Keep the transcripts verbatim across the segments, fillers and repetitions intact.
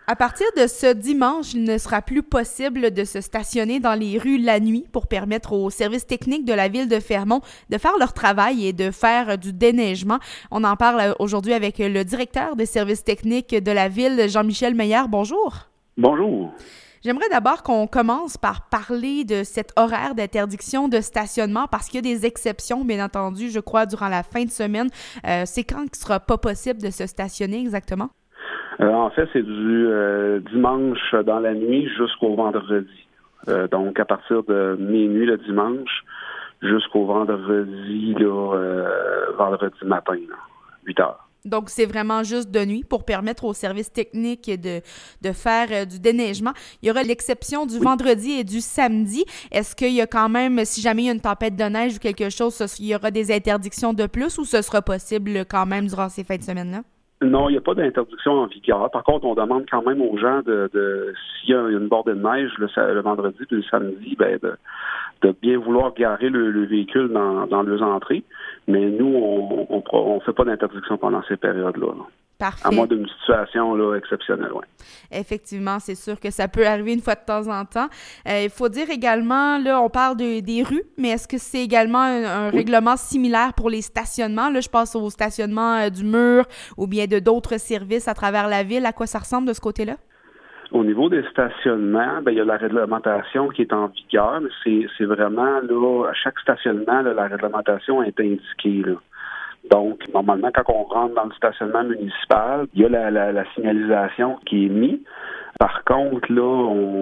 À partir de ce dimanche, il ne sera plus possible de se stationner dans les rues la nuit pour permettre aux services techniques de la ville de Fermont de faire leur travail et de faire du déneigement. On en parle aujourd'hui avec le directeur des services techniques de la ville, Jean-Michel Meillard. Bonjour. Bonjour. J'aimerais d'abord qu'on commence par parler de cet horaire d'interdiction de stationnement parce qu'il y a des exceptions, bien entendu, je crois, durant la fin de semaine. Euh, c'est quand qu'il ne sera pas possible de se stationner exactement? Euh, en fait, c'est du euh, dimanche dans la nuit jusqu'au vendredi. Euh, donc, à partir de minuit le dimanche jusqu'au vendredi, là, euh, vendredi matin, là, huit heures. Donc, c'est vraiment juste de nuit pour permettre aux services techniques de, de faire euh, du déneigement. Il y aura l'exception du oui. vendredi et du samedi. Est-ce qu'il y a quand même, si jamais il y a une tempête de neige ou quelque chose, il y aura des interdictions de plus ou ce sera possible quand même durant ces fins de semaine-là? Non, il n'y a pas d'interdiction en vigueur. Par contre, on demande quand même aux gens de, de s'il y a une bordée de neige le, le vendredi et le samedi, ben de, de bien vouloir garer le, le véhicule dans, dans leurs entrées. Mais nous, on on, on fait pas d'interdiction pendant ces périodes-là. Là. Parfait. À moins d'une situation là, exceptionnelle, oui. Effectivement, c'est sûr que ça peut arriver une fois de temps en temps. Euh, il faut dire également, là, on parle de, des rues, mais est-ce que c'est également un, un oui. règlement similaire pour les stationnements? Là, je pense au stationnement euh, du mur ou bien de d'autres services à travers la ville. À quoi ça ressemble de ce côté-là? Au niveau des stationnements, ben, il y a la réglementation qui est en vigueur, mais c'est, c'est vraiment, là, à chaque stationnement, là, la réglementation est indiquée, là. Donc, normalement, quand on rentre dans le stationnement municipal, il y a la, la, la signalisation qui est mise. Par contre, là,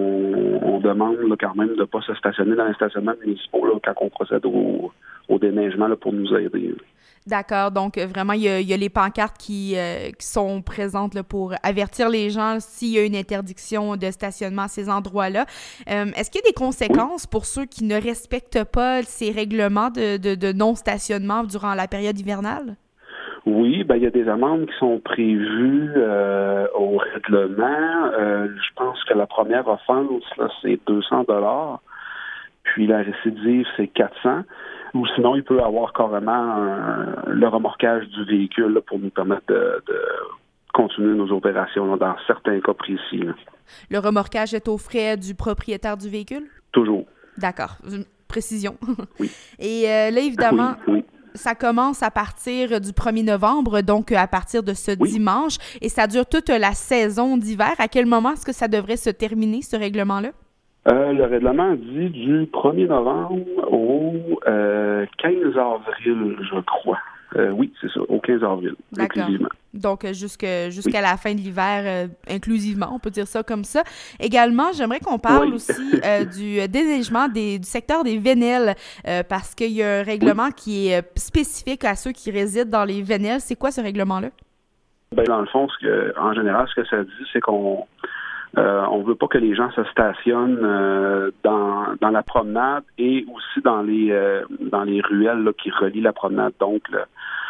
on, on demande là, quand même de ne pas se stationner dans les stationnements municipaux là, quand on procède au, au déneigement là, pour nous aider. D'accord. Donc, vraiment, il y a, il y a les pancartes qui, euh, qui sont présentes là, pour avertir les gens s'il y a une interdiction de stationnement à ces endroits-là. Euh, est-ce qu'il y a des conséquences oui. pour ceux qui ne respectent pas ces règlements de, de, de non-stationnement durant la période hivernale? Oui, ben il y a des amendes qui sont prévues euh, au règlement. Euh, je pense que la première offense, là, c'est deux cents dollars, puis la récidive, c'est quatre cents. Ou sinon, il peut y avoir carrément un, le remorquage du véhicule là, pour nous permettre de, de continuer nos opérations là, dans certains cas précis. Là. Le remorquage est aux frais du propriétaire du véhicule? Toujours. D'accord. Une précision. Oui. Et euh, là, évidemment... Oui, oui. Ça commence à partir du premier novembre, donc à partir de ce oui. dimanche, et ça dure toute la saison d'hiver. À quel moment est-ce que ça devrait se terminer, ce règlement-là? Euh, le règlement dit du premier novembre au euh, quinze avril, je crois. Euh, oui, c'est ça, au quinze avril, D'accord. inclusivement. Donc, jusque, jusqu'à oui. la fin de l'hiver, euh, inclusivement, on peut dire ça comme ça. Également, j'aimerais qu'on parle oui. aussi euh, du déneigement des, du secteur des Vénelles, euh, parce qu'il y a un règlement oui. qui est spécifique à ceux qui résident dans les Vénelles. C'est quoi ce règlement-là? Ben, dans le fond, ce que, en général, ce que ça dit, c'est qu'on Euh, on veut pas que les gens se stationnent euh, dans dans la promenade et aussi dans les euh, dans les ruelles là, qui relient la promenade, donc le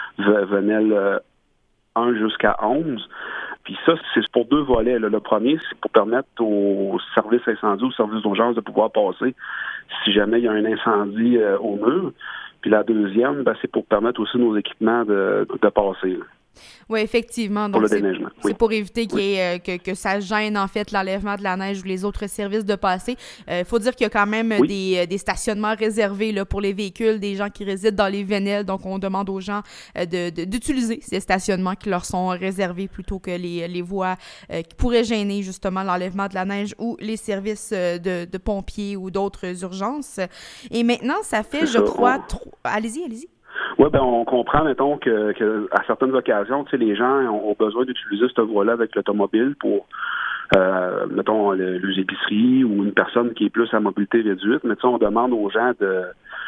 Venelle euh, un jusqu'à onze. Puis ça, c'est pour deux volets. Là. Le premier, c'est pour permettre aux services incendie, aux services d'urgence de pouvoir passer si jamais il y a un incendie euh, au mur. Puis la deuxième, ben, c'est pour permettre aussi nos équipements de, de passer. Là. Oui, effectivement. Donc, pour le c'est, déneigement. C'est oui. pour éviter qu'il y ait, oui. euh, que, que ça gêne, en fait, l'enlèvement de la neige ou les autres services de passer. Il euh, faut dire qu'il y a quand même oui. des, des stationnements réservés là, pour les véhicules, des gens qui résident dans les Vénelles. Donc, on demande aux gens euh, de, de, d'utiliser ces stationnements qui leur sont réservés plutôt que les, les voies euh, qui pourraient gêner, justement, l'enlèvement de la neige ou les services euh, de, de pompiers ou d'autres urgences. Et maintenant, ça fait, C'est je ça. crois, On... trop... Allez-y, allez-y. Oui, ben on comprend, mettons, que, que à certaines occasions, tu sais, les gens ont, ont besoin d'utiliser cette voie-là avec l'automobile pour, euh, mettons, le, les épiceries ou une personne qui est plus à mobilité réduite. Mais tu sais, on demande aux gens de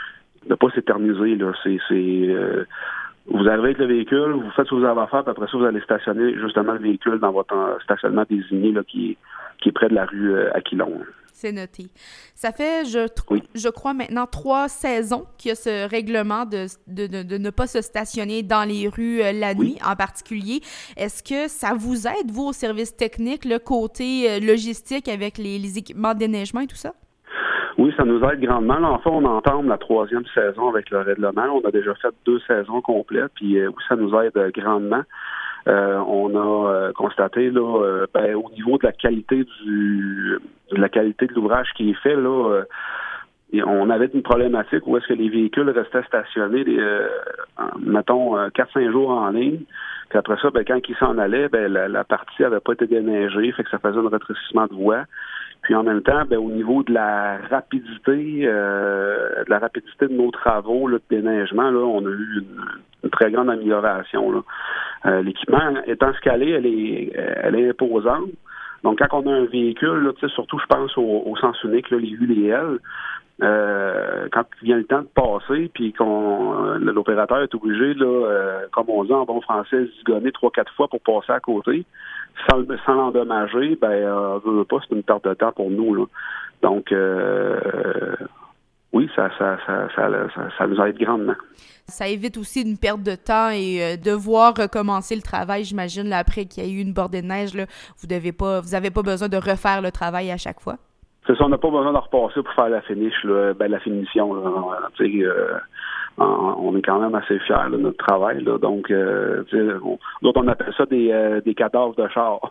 ne pas s'éterniser, là. C'est, c'est euh, vous arrivez avec le véhicule, vous faites ce que vous avez à faire, puis après ça, vous allez stationner justement le véhicule dans votre stationnement désigné, là, qui est, qui est près de la rue euh, Aquilon. C'est noté. Ça fait, je, oui. je crois, maintenant trois saisons qu'il y a ce règlement de, de, de, de ne pas se stationner dans les rues euh, la nuit, oui. en particulier. Est-ce que ça vous aide, vous, au service technique, le côté euh, logistique avec les, les équipements de déneigement et tout ça? Oui, ça nous aide grandement. Là, en fait, on entame la troisième saison avec le règlement. On a déjà fait deux saisons complètes, puis euh, oui, ça nous aide grandement. euh, on a euh, constaté là, euh, ben, au niveau de la qualité du de la qualité de l'ouvrage qui est fait, là, euh, et on avait une problématique où est-ce que les véhicules restaient stationnés, euh, mettons, quatre cinq jours en ligne. Puis après ça, ben, quand ils s'en allaient, ben, la, la partie n'avait pas été déneigée, fait que ça faisait un rétrécissement de voie. Puis en même temps, ben, au niveau de la rapidité, euh, de la rapidité de nos travaux là, de déneigement, là, on a eu une, une très grande amélioration. Là. Euh, l'équipement étant scalé, elle est, elle est imposante. Donc quand on a un véhicule, là, surtout je pense au, au sens unique, là, les U, les L, Euh, quand vient le temps de passer, puis qu'on euh, l'opérateur est obligé, là, euh, comme on dit en bon français, zigonner trois, quatre fois pour passer à côté, sans, sans l'endommager, ben euh, veut, veut pas, c'est une perte de temps pour nous. Là. Donc euh, oui, ça ça, ça, ça, ça, ça nous aide grandement. Ça évite aussi une perte de temps et euh, devoir recommencer le travail, j'imagine, là, après qu'il y ait eu une bordée de neige, là, vous devez pas, vous avez pas besoin de refaire le travail à chaque fois. C'est ça, on n'a pas besoin de repasser pour faire la finish, là, ben, la finition. Là, euh, on est quand même assez fiers de notre travail. Là, donc, euh, on, d'autres, on appelle ça des, euh, des cadavres de char.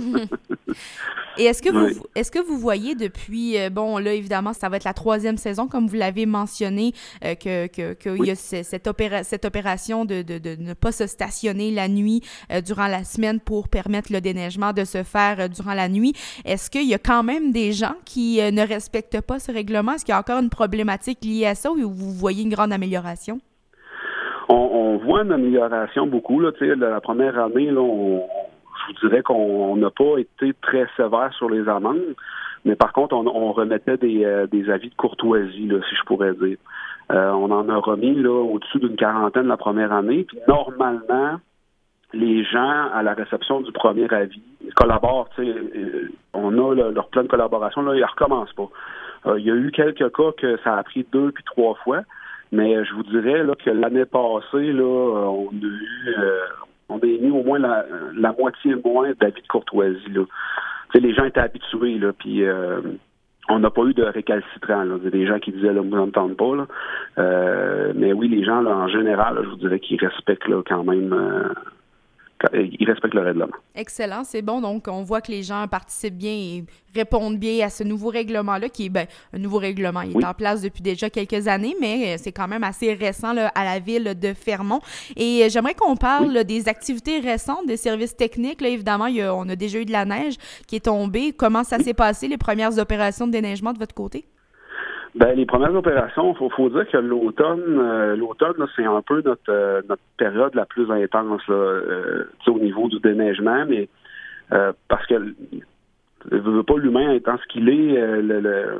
Et est-ce que vous oui. est-ce que vous voyez depuis, euh, bon, là, évidemment, ça va être la troisième saison, comme vous l'avez mentionné, euh, que, que, que oui. y a c- cette, opéra- cette opération de, de, de ne pas se stationner la nuit euh, durant la semaine pour permettre le déneigement de se faire euh, durant la nuit. Est-ce qu'il y a quand même des gens qui euh, ne respectent pas ce règlement? Est-ce qu'il y a encore une problématique liée à ça ou vous voyez une grande amélioration? On, on voit une amélioration beaucoup. Là, la première année, là, on, je vous dirais qu'on n'a pas été très sévère sur les amendes, mais par contre, on, on remettait des, euh, des avis de courtoisie, là, si je pourrais dire. Euh, on en a remis là, au-dessus d'une quarantaine la première année. Puis normalement, les gens, à la réception du premier avis, collaborent. Euh, on a là, leur plan de collaboration, là, ils ne recommencent pas. Euh, il y a eu quelques cas que ça a pris deux puis trois fois. Mais je vous dirais là, que l'année passée, là, on a eu euh, on a émis au moins la, la moitié moins d'avis de courtoisie. Là. Les gens étaient habitués, là, puis euh, on n'a pas eu de récalcitrants. Là. Des gens qui disaient là, vous n'entendez pas. Là. Euh, mais oui, les gens, là, en général, là, je vous dirais qu'ils respectent là, quand même. Euh, Ils respectent le règlement. Excellent, c'est bon. Donc, on voit que les gens participent bien et répondent bien à ce nouveau règlement-là, qui est ben, un nouveau règlement. Il est oui. en place depuis déjà quelques années, mais c'est quand même assez récent là, à la ville de Fermont. Et j'aimerais qu'on parle oui. là, des activités récentes, des services techniques. Là, évidemment, il y a, on a déjà eu de la neige qui est tombée. Comment ça oui. s'est passé, les premières opérations de déneigement de votre côté? Ben les premières opérations, il faut, faut dire que l'automne, euh, l'automne, là, c'est un peu notre euh, notre période la plus intense là, euh, au niveau du déneigement, mais euh, parce que je veux pas l'humain étant ce qu'il est, euh, le,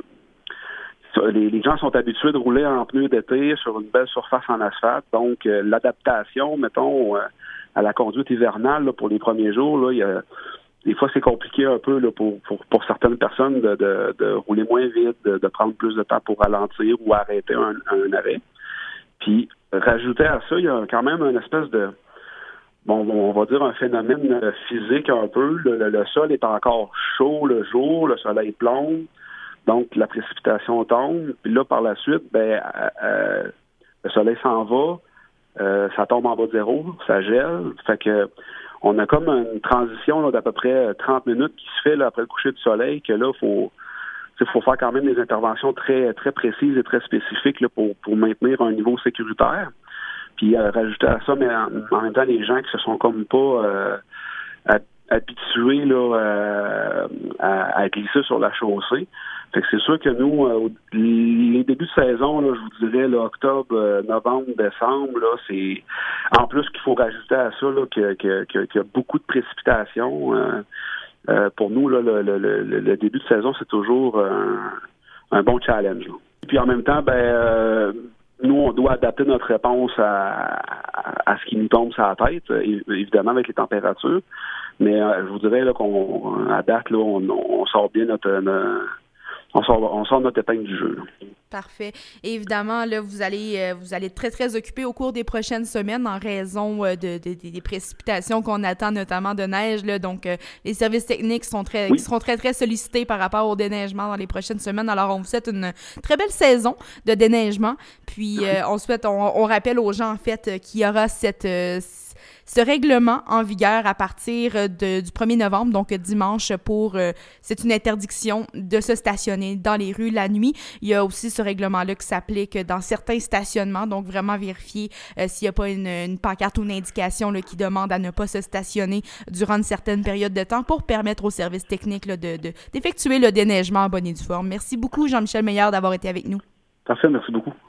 le, les, les gens sont habitués de rouler en pneus d'été sur une belle surface en asphalte, donc euh, l'adaptation, mettons, euh, à la conduite hivernale là, pour les premiers jours, là, il y a des fois, c'est compliqué un peu là, pour, pour, pour certaines personnes de, de, de rouler moins vite, de, de prendre plus de temps pour ralentir ou arrêter un, un arrêt. Puis, rajouter à ça, il y a quand même une espèce de, bon, on va dire un phénomène physique un peu. Le, le, le sol est encore chaud le jour, le soleil plombe, donc la précipitation tombe. Puis là, par la suite, ben, euh, le soleil s'en va, euh, ça tombe en bas de zéro, ça gèle. Fait que on a comme une transition là, d'à peu près trente minutes qui se fait là, après le coucher du soleil, que là, il faut, faut faire quand même des interventions très très précises et très spécifiques là, pour, pour maintenir un niveau sécuritaire. Puis euh, rajouter à ça, mais en, en même temps, les gens qui se sont comme pas euh, habitués là, euh, à, à glisser sur la chaussée. Fait que c'est sûr que nous, euh, les débuts de saison, là, je vous dirais, là, octobre, euh, novembre, décembre, là, c'est en plus qu'il faut rajouter à ça là, que, que, que, qu'il y a beaucoup de précipitations. Euh, euh, pour nous, là, le, le, le, le début de saison, c'est toujours un, un bon challenge. Là. Puis en même temps, ben euh, nous, on doit adapter notre réponse à, à, à ce qui nous tombe sur la tête, évidemment avec les températures. Mais euh, je vous dirais là, qu'on à date, là, on, on sort bien notre, notre On sort, on sort notre épingle du jeu. Là. Parfait. Et évidemment, là, vous allez euh, vous allez être très, très occupé au cours des prochaines semaines en raison euh, de, de, de, des précipitations qu'on attend, notamment de neige. Là. Donc, euh, les services techniques sont très, oui. seront très, très sollicités par rapport au déneigement dans les prochaines semaines. Alors, on vous souhaite une très belle saison de déneigement. Puis, euh, on souhaite, on, on rappelle aux gens, en fait, qu'il y aura cette... Euh, Ce règlement en vigueur à partir de, du premier novembre, donc dimanche, pour euh, c'est une interdiction de se stationner dans les rues la nuit. Il y a aussi ce règlement-là qui s'applique dans certains stationnements, donc vraiment vérifier euh, s'il n'y a pas une, une pancarte ou une indication là, qui demande à ne pas se stationner durant une certaine période de temps pour permettre aux services techniques là, de, de, d'effectuer le déneigement en bonne et due forme. Merci beaucoup, Jean-Michel Meillard, d'avoir été avec nous. Parfait, merci beaucoup.